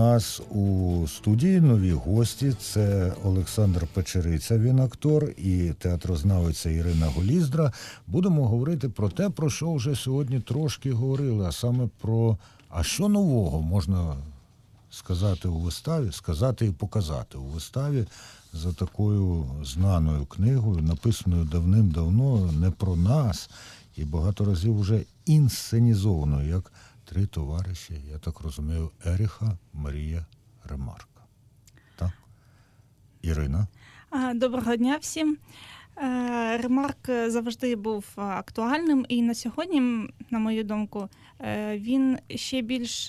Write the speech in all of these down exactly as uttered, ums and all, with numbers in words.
нас у студії нові гості. Це Олександр Печериця, він актор, і театрознавиця Ірина Голіздра. Будемо говорити про те, про що вже сьогодні трошки говорили, а саме про, а що нового можна сказати у виставі, сказати і показати у виставі за такою знаною книгою, написаною давним-давно, не про нас, і багато разів вже інсценізованою, як «Три товариші», я так розумію, Еріха Марія Ремарка. Так? Ірина? Доброго дня всім. Ремарк завжди був актуальним, і на сьогодні, на мою думку, він ще більш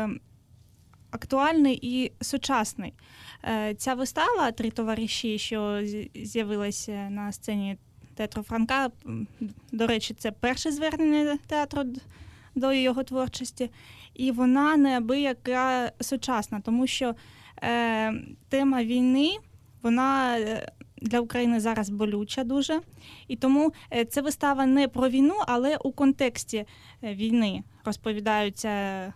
актуальний і сучасний. Ця вистава «Три товариші», що з'явилася на сцені театру Франка, до речі, це перше звернення театру до його творчості, і вона неабияка сучасна, тому що е, тема війни, вона для України зараз болюча дуже, і тому це вистава не про війну, але у контексті війни розповідаються,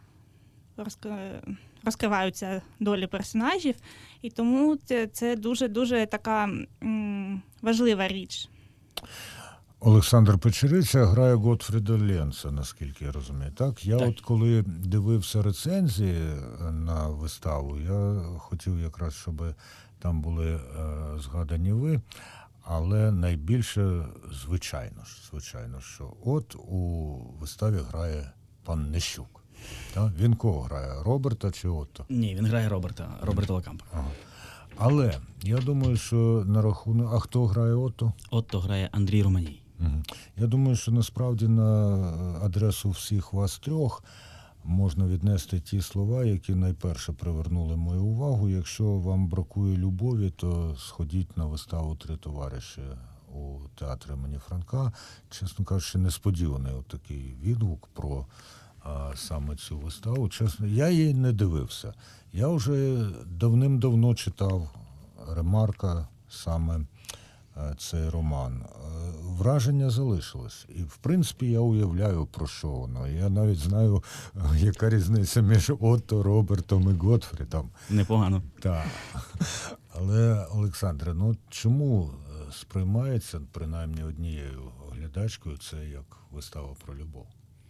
розкриваються долі персонажів, і тому це дуже-дуже така м, важлива річ. Олександр Печериця грає Готфріда Ленца, наскільки я розумію. Так? Я так. от коли дивився рецензії на виставу, я хотів якраз, щоб там були е, згадані ви, але найбільше, звичайно ж, звичайно, що от у виставі грає пан Нещук. Так? Він кого грає? Роберта чи Отто? Ні, він грає Роберта, Роберта Лекампа. Ага. Але я думаю, що на рахунок... А хто грає Отто? Отто грає Андрій Романій. Угу. Я думаю, що насправді на адресу всіх вас трьох можна віднести ті слова, які найперше привернули мою увагу. Якщо вам бракує любові, то сходіть на виставу «Три товариші» у театрі імені Франка. Чесно кажучи, несподіваний отакий відгук про а, саме цю виставу. Чесно, я її не дивився. Я вже давним-давно читав Ремарка, саме цей роман. Враження залишилось. І, в принципі, я уявляю, про що воно. Я навіть знаю, яка різниця між Отто, Робертом і Готфрідом. Непогано. Так. Але, Олександре, ну чому сприймається, принаймні однією глядачкою, це як вистава про любов?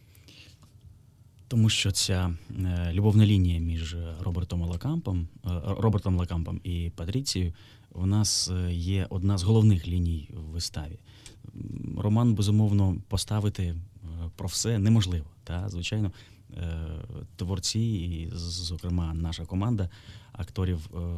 Тому що ця е, любовна лінія між Робертом Лекампом, е, Робертом Лекампом і Патріцією у нас є одна з головних ліній в виставі. Роман, безумовно, поставити про все неможливо. Та? Звичайно, е, творці, і, зокрема, наша команда акторів е,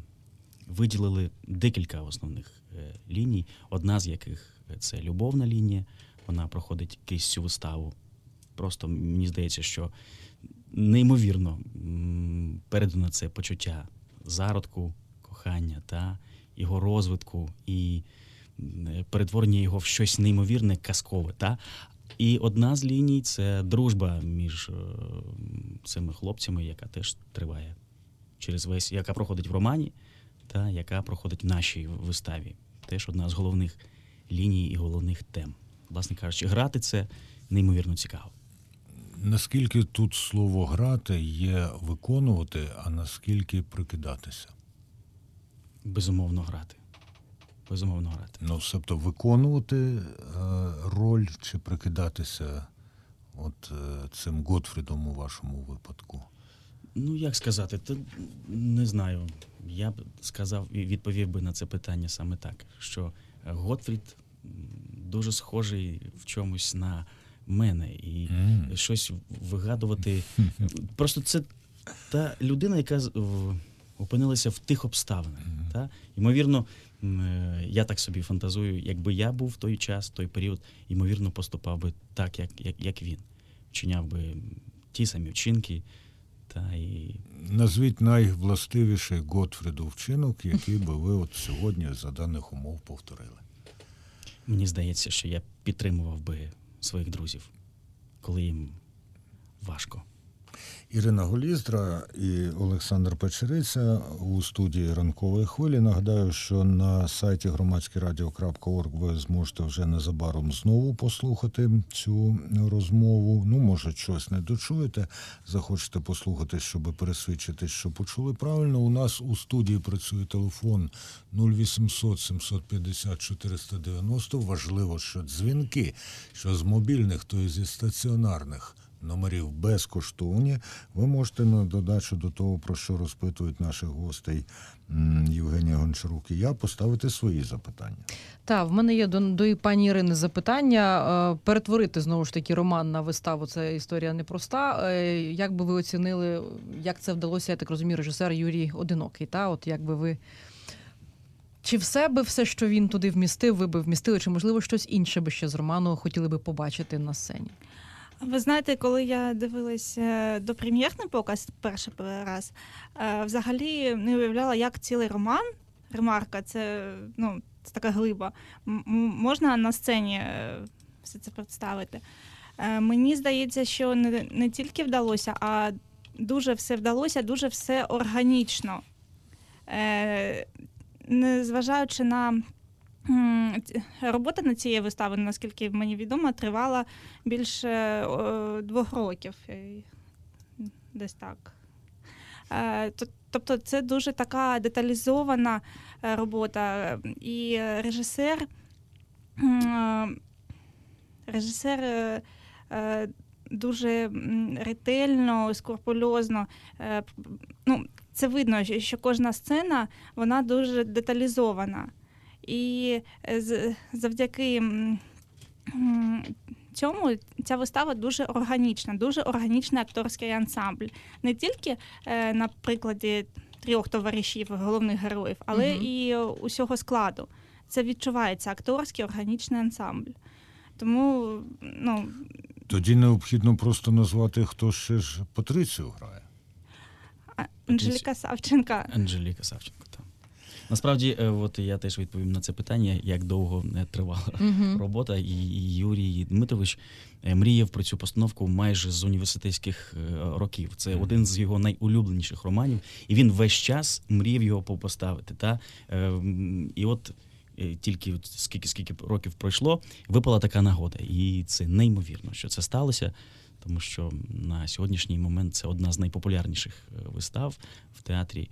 виділили декілька основних е, ліній, одна з яких – це любовна лінія, вона проходить крізь цю виставу. Просто мені здається, що неймовірно передано це почуття зародку, кохання, та його розвитку і перетворення його в щось неймовірне, казкове. Та? І одна з ліній – це дружба між цими хлопцями, яка теж триває через весь, яка проходить в романі, та яка проходить в нашій виставі. Теж одна з головних ліній і головних тем. Власне кажучи, грати це неймовірно цікаво. Наскільки тут слово «грати» є виконувати, а наскільки прикидатися? Безумовно грати. Безумовно грати. Ну, тобто виконувати е, роль чи прикидатися от е, цим Готфрідом у вашому випадку? Ну, як сказати, то не знаю. Я б сказав і відповів би на це питання саме так, що Готфрід дуже схожий в чомусь на мене, і mm. щось вигадувати. Просто це та людина, яка опинилася в тих обставинах. Mm. Та? Ймовірно, я так собі фантазую, якби я був в той час, в той період, ймовірно, поступав би так, як, як, як він. Вчиняв би ті самі вчинки. Та, і... Назвіть найвластивіший Готфріду вчинок, який би ви от сьогодні за даних умов повторили. Мені здається, що я підтримував би своїх друзів, коли їм важко. Ірина Голіздра і Олександр Печериця у студії «Ранкової хвилі». Нагадаю, що на сайті громадське радіо крапка орг ви зможете вже незабаром знову послухати цю розмову. Ну, може, щось не дочуєте, захочете послухати, щоб пересвідчитись, що почули правильно. У нас у студії працює телефон нуль вісімсот сімсот п'ятдесят чотириста дев'яносто. Важливо, що дзвінки, що з мобільних, то і зі стаціонарних номерів безкоштовні. Ви можете на додачу до того, про що розпитують наших гостей Євгенія Гончарук і я, поставити свої запитання. Так, в мене є до, до пані Ірини запитання. Перетворити, знову ж таки, роман на виставу – це історія непроста. Як би ви оцінили, як це вдалося, я так розумію, режисер Юрій Одинокий, та? От як би ви... Чи все би все, що він туди вмістив, ви би вмістили, чи, можливо, щось інше би ще з роману хотіли би побачити на сцені? Ви знаєте, коли я дивилася допрем'єрний показ перший раз, взагалі не уявляла, як цілий роман, ремарка, це, ну, це така глиба, м- можна на сцені все це представити. Мені здається, що не, не тільки вдалося, а дуже все вдалося, дуже все органічно. Незважаючи на робота над цією виставою, наскільки мені відомо, тривала більше двох років. Десь так. Тобто це дуже така деталізована робота. І режисер, режисер дуже ретельно, скрупульозно, ну, це видно, що кожна сцена, вона дуже деталізована. І завдяки цьому ця вистава дуже органічна, дуже органічний акторський ансамбль. Не тільки на прикладі трьох товаришів, головних героїв, але угу. і усього складу. Це відчувається акторський органічний ансамбль. Тому, ну... Тоді необхідно просто назвати, хто ще ж Патрицію грає. Анжеліка Савченко. Анжеліка Савченко, так. Насправді, от я теж відповім на це питання, як довго тривала uh-huh. робота. І Юрій Дмитрович мріяв про цю постановку майже з університетських років. Це uh-huh. один з його найулюбленіших романів. І він весь час мріяв його поставити. Та? І от тільки скільки, скільки років пройшло, випала така нагода. І це неймовірно, що це сталося. Тому що на сьогоднішній момент це одна з найпопулярніших вистав в театрі.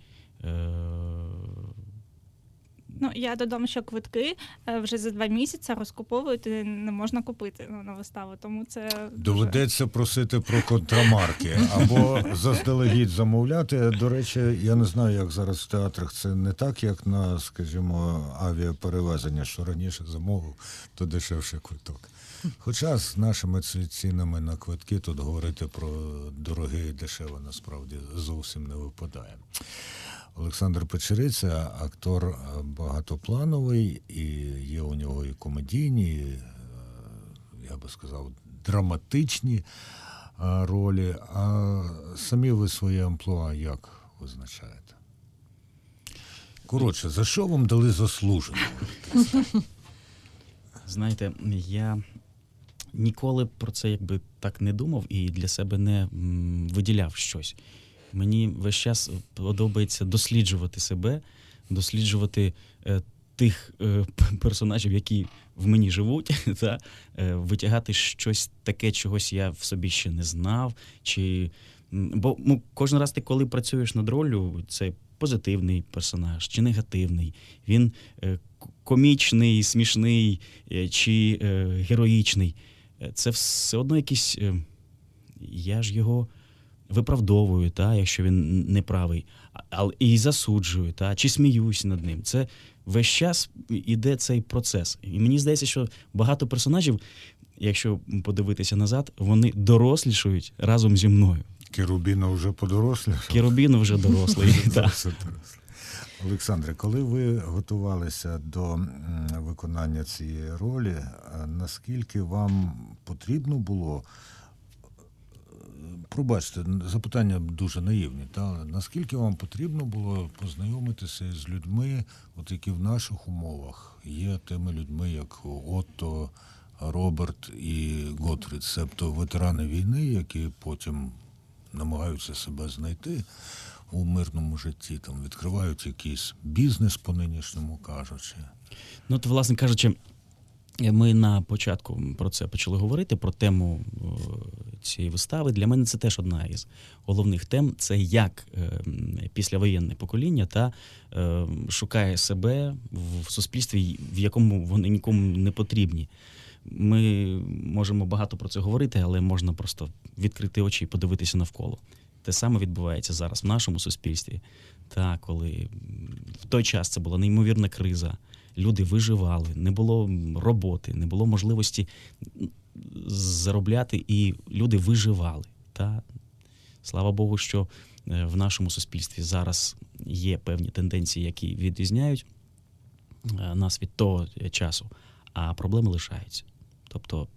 Ну, я додам, що квитки вже за два місяці розкуповують і не можна купити на виставу, тому це... Доведеться дуже... просити про контрамарки або заздалегідь замовляти. До речі, я не знаю, як зараз в театрах це не так, як на, скажімо, авіаперевезення, що раніше замовив, то дешевше квиток. Хоча з нашими цінами на квитки тут говорити про дороге і дешеве насправді зовсім не випадає. Олександр Печериця – актор багатоплановий, і є у нього і комедійні, і, я би сказав, драматичні ролі. А самі ви своє амплуа як визначаєте? Коротше, за що вам дали заслуженого? Знаєте, я ніколи про це якби так не думав і для себе не м, виділяв щось. Мені весь час подобається досліджувати себе, досліджувати е, тих е, персонажів, які в мені живуть, та, е, витягати щось таке, чогось я в собі ще не знав. Чи... Бо ну, кожен раз ти, коли працюєш над роллю, це позитивний персонаж чи негативний. Він е, комічний, смішний е, чи е, героїчний. Це все одно якийсь... Е, я ж його... виправдовую, та, якщо він неправий, але і засуджую, та, чи сміюсь над ним. Це весь час іде цей процес. І мені здається, що багато персонажів, якщо подивитися назад, вони дорослішають разом зі мною. Керубіно вже подорослішав? Керубіно вже дорослий. Олександре, коли ви готувалися до виконання цієї ролі, наскільки вам потрібно було, пробачте, запитання дуже наївні, та наскільки вам потрібно було познайомитися з людьми, от які в наших умовах є тими людьми, як Отто, Роберт і Готфрід, себто ветерани війни, які потім намагаються себе знайти у мирному житті, там відкривають якийсь бізнес по-нинішньому кажучи. Ну, то, власне кажучи, ми на початку про це почали говорити, про тему цієї вистави. Для мене це теж одна із головних тем. Це як післявоєнне покоління та шукає себе в суспільстві, в якому вони нікому не потрібні. Ми можемо багато про це говорити, але можна просто відкрити очі і подивитися навколо. Те саме відбувається зараз в нашому суспільстві. Та коли в той час це була неймовірна криза, люди виживали, не було роботи, не було можливості заробляти, і люди виживали. Та слава Богу, що в нашому суспільстві зараз є певні тенденції, які відрізняють нас від того часу, а проблеми лишаються. Тобто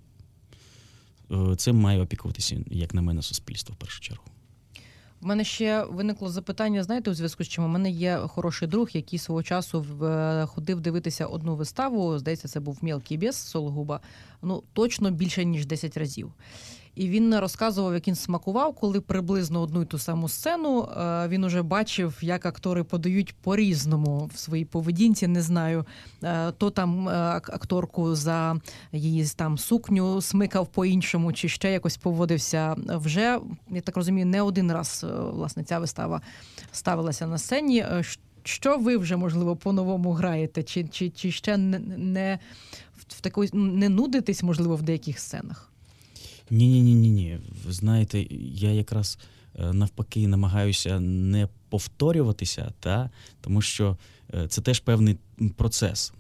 цим має опікуватися, як на мене, суспільство в першу чергу. У мене ще виникло запитання, знаєте, у зв'язку з чим? У мене є хороший друг, який свого часу в, ходив дивитися одну виставу, здається, це був «Мєлкий бєс» Сологуба, ну, точно більше, ніж десять разів. І він розказував, як він смакував, коли приблизно одну й ту саму сцену він уже бачив, як актори подають по-різному в своїй поведінці, не знаю, то там акторку за її там сукню смикав по-іншому, чи ще якось поводився. Вже, я так розумію, не один раз, власне, ця вистава ставилася на сцені. Що ви вже, можливо, по-новому граєте? Чи, чи, чи ще не, не, в такої, не нудитесь, можливо, в деяких сценах? Ні-ні-ні-ні. Ви знаєте, я якраз навпаки намагаюся не повторюватися, та? Тому що це теж певний процес.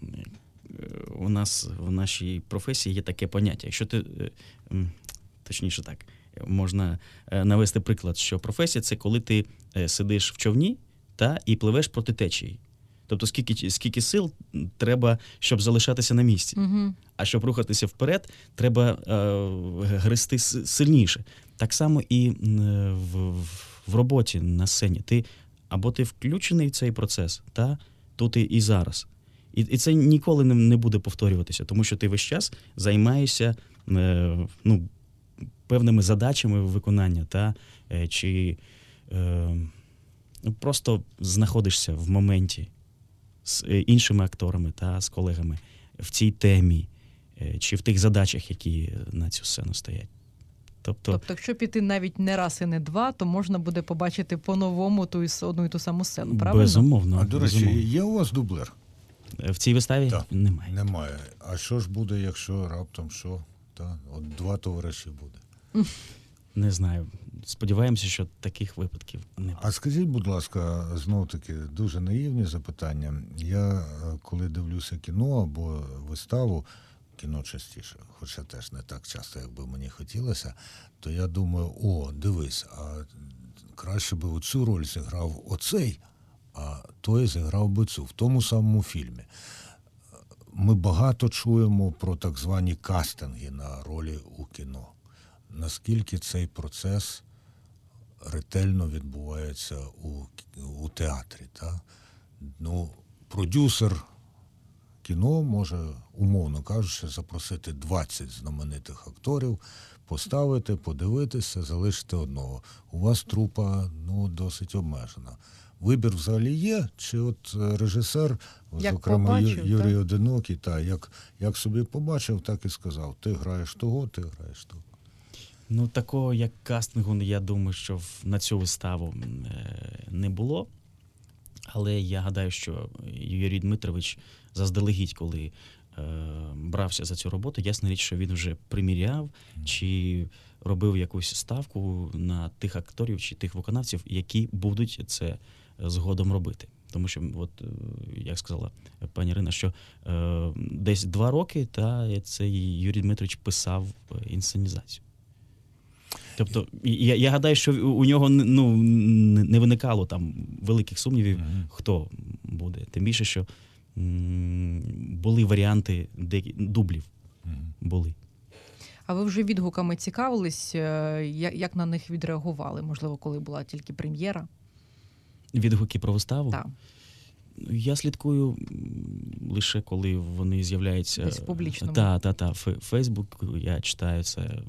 У нас в нашій професії є таке поняття. Якщо ти, точніше так, можна навести приклад, що професія – це коли ти сидиш в човні та, і пливеш проти течії. Тобто скільки, скільки сил треба, щоб залишатися на місці. Угу. А щоб рухатися вперед, треба е, грести сильніше. Так само і в, в роботі на сцені. Ти, або ти включений в цей процес, та, тут і, і зараз. І, і це ніколи не, не буде повторюватися, тому що ти весь час займаєшся е, ну, певними задачами виконання, та, е, чи е, просто знаходишся в моменті з іншими акторами та з колегами в цій темі, чи в тих задачах, які на цю сцену стоять. Тобто, тобто якщо піти навіть не раз і не два, то можна буде побачити по-новому ту одну і ту саму сцену, правильно? Безумовно. А, до речі, безумовно. є у вас дублер? В цій виставі? Так. Немає. Немає. А що ж буде, якщо раптом що? Та? От два товариші буде. Не знаю. Сподіваємося, що таких випадків не буде. А скажіть, будь ласка, знов-таки, дуже наївні запитання. Я, коли дивлюся кіно або виставу, кіно частіше, хоча теж не так часто, як би мені хотілося, то я думаю, о, дивись, а краще би оцю роль зіграв оцей, а той зіграв би цю, в тому самому фільмі. Ми багато чуємо про так звані кастинги на ролі у кіно. Наскільки цей процес ретельно відбувається у, у театрі. Та? Ну, продюсер кіно може, умовно кажучи, запросити двадцять знаменитих акторів, поставити, подивитися, залишити одного. У вас трупа, ну, досить обмежена. Вибір взагалі є? Чи от режисер, як зокрема побачив, Юрій так? Одинокий, та, як, як собі побачив, так і сказав. Ти граєш того, ти граєш того. Ну, такого, як кастингу, я думаю, що в- на цю виставу е, не було. Але я гадаю, що Юрій Дмитрович заздалегідь, коли е, брався за цю роботу, ясна річ, що він вже приміряв чи робив якусь ставку на тих акторів чи тих виконавців, які будуть це згодом робити. Тому що, от, е, як сказала пані Ірина, що е, десь два роки та цей Юрій Дмитрович писав е, інсценізацію. Тобто, я, я гадаю, що у нього ну, не виникало там великих сумнівів, Мгм. хто буде. Тим більше, що м, були варіанти деякі- дублів. Мгм. Були. А ви вже відгуками цікавились, е, як, як на них відреагували? Можливо, коли була тільки прем'єра? Відгуки про виставу? Так. Я слідкую м, лише коли вони з'являються. Десь в публічному. Так, так, так. Фейсбук, я читаю це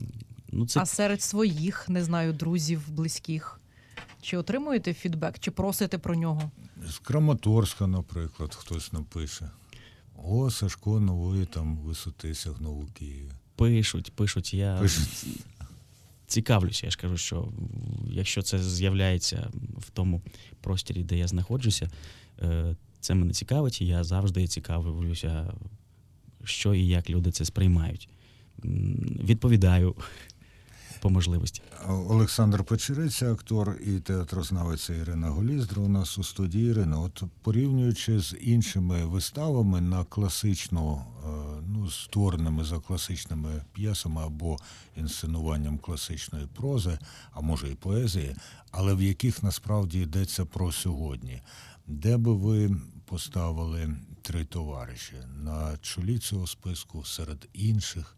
Ну, це А серед своїх, не знаю, друзів, близьких, чи отримуєте фідбек, чи просите про нього? З Краматорська, наприклад, хтось напише. О, Сашко, нової там висоти сягнув у Києві. пишуть, пишуть. Я Пишуть. цікавлюся. Я ж кажу, що якщо це з'являється в тому просторі, де я знаходжуся, е, це мене цікавить, і я завжди цікавлюся, що і як люди це сприймають. М, Відповідаю по можливості. Олександр Печериця, актор і театрознавиця Ірина Голіздра у нас у студії. Ірина, от порівнюючи з іншими виставами на класичну, е, ну, створеними за класичними п'єсами або інсценуванням класичної прози, а може і поезії, але в яких насправді йдеться про сьогодні, де би ви поставили три товариші на чолі цього списку серед інших?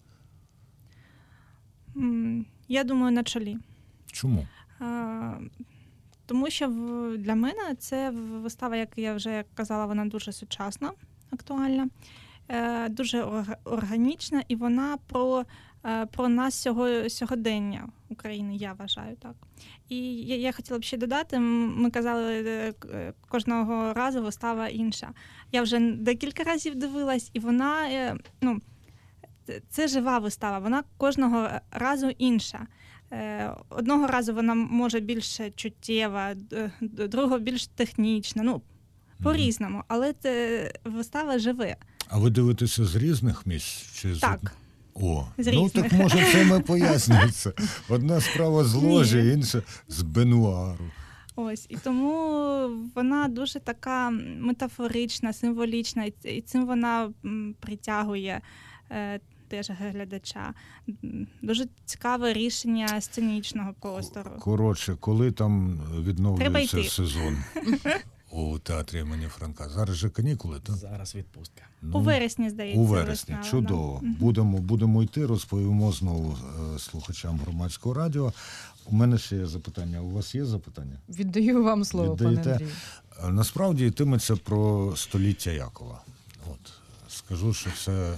М, Я думаю, на чолі. Чому? А, Тому що в- для мене це вистава, як я вже казала, вона дуже сучасна, актуальна, е, дуже орг- органічна, і вона про, е, про нас сього, сьогодення України, я вважаю так. І я, я хотіла б ще додати, м, ми казали, е, к- е, кожного разу вистава інша. Я вже декілька разів дивилась, і вона, е, ну, це- це жива вистава, вона кожного разу інша. Е, Одного разу вона може більш чуттєва, д- д- другого більш технічна, ну, по-різному, але це вистава живе. А ви дивитеся з різних місць? Чи з Так, О, З ну різних. так може це ми пояснюється. Одна справа з ложі, Ні. інша з бенуару. ось. І тому вона дуже така метафорична, символічна, і ц- і цим вона м, притягує е, теж глядача. М, Дуже цікаве рішення сценічного простору. Коротше, коли там Треба відновлюється йти. сезон у театрі імені Франка? Зараз же канікули, так? Зараз відпустка. Ну, У вересні, здається. у вересні. вистава, Чудово. да. Мгм. Будемо, будемо йти, розповімо знову е, слухачам громадського радіо. У мене ще є запитання. У вас є запитання? Віддаю вам слово, Віддаєте? пане Андрію. Е, Насправді йтиметься про століття Якова. От. Скажу, що це е,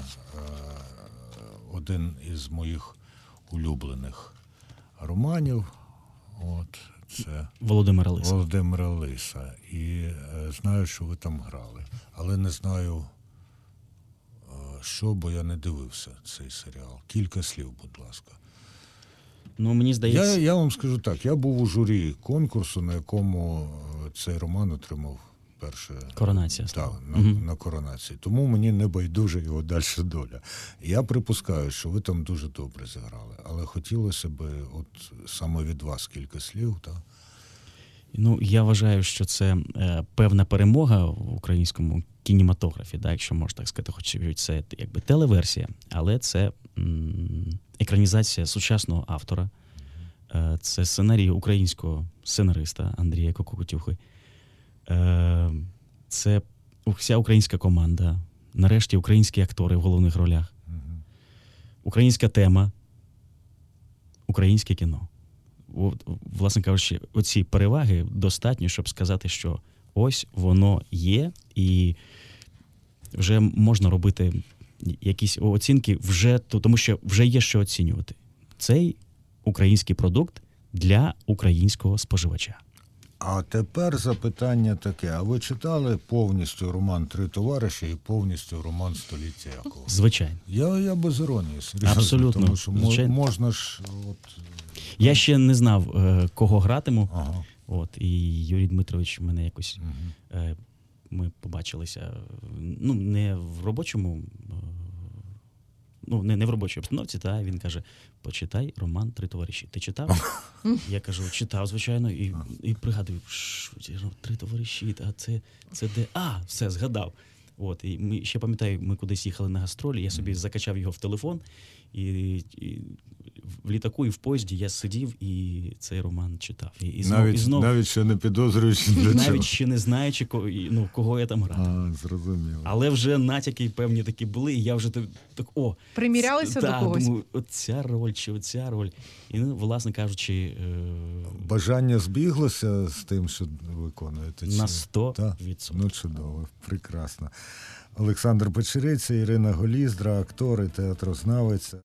один із моїх улюблених романів. От. Це Володимира Лиса. Володимира Лиса. І е, знаю, що ви там грали. Але не знаю, е, що, бо я не дивився цей серіал. Кілька слів, будь ласка. Ну, мені Я, здається, я вам скажу так, я був у журі конкурсу, на якому е, цей роман отримав перше коронація. так, стала. на, Мгм. на коронації. Тому мені не байдуже його дальша доля. Я припускаю, що ви там дуже добре зіграли, але хотілося б от саме від вас кілька слів. Та? Ну, я вважаю, що це е, певна перемога в українському кінематографі, да, якщо можна так сказати, хоч і це якби телеверсія, але це м, екранізація сучасного автора. Е, це сценарій українського сценариста Андрія Кокотюхи. Е, це вся українська команда, нарешті українські актори в головних ролях, Мгм. українська тема, українське кіно. От, власне кажучи, оці переваги достатньо, щоб сказати, що ось воно є, і вже можна робити якісь оцінки, вже, тому що вже є що оцінювати. Цей український продукт для українського споживача. А тепер запитання таке. А ви читали повністю роман «Три товариші» і повністю роман «Століття Якова»? Звичайно. Я, я без іронії, серйозно. Абсолютно. Тому що мо- Звичайно. можна ж... От, Я ще не знав, е, кого гратиму. ага. От, і Юрій Дмитрович мене якось Мгм. е, ми побачилися, ну, не в робочому, е, ну, не, не в робочій обстановці, та він каже: почитай роман «Три товариші». Ти читав? Я кажу, читав, звичайно, і, і пригадую, що ці ж три товариші, а це, це де? А, все, згадав. От, і ми, ще пам'ятаю, ми кудись їхали на гастролі, я собі закачав його в телефон, і, і в літаку і в поїзді я сидів і цей роман читав. І, і знов, навіть, і знов, навіть ще не підозрюючи для чого. навіть ще не знаючи, кого, ну, кого я там грав. А, зрозуміло. Але вже натяки певні такі були, і я вже так, так о, Примірялися та, до когось? думаю, оця роль чи оця роль. І, ну, власне кажучи, е, Бажання збіглося з тим, що виконуєте? на чи- сто Та? відсотків. Ну, чудово, прекрасно. Олександр Печериця, Ірина Голіздра, актор і театрознавець.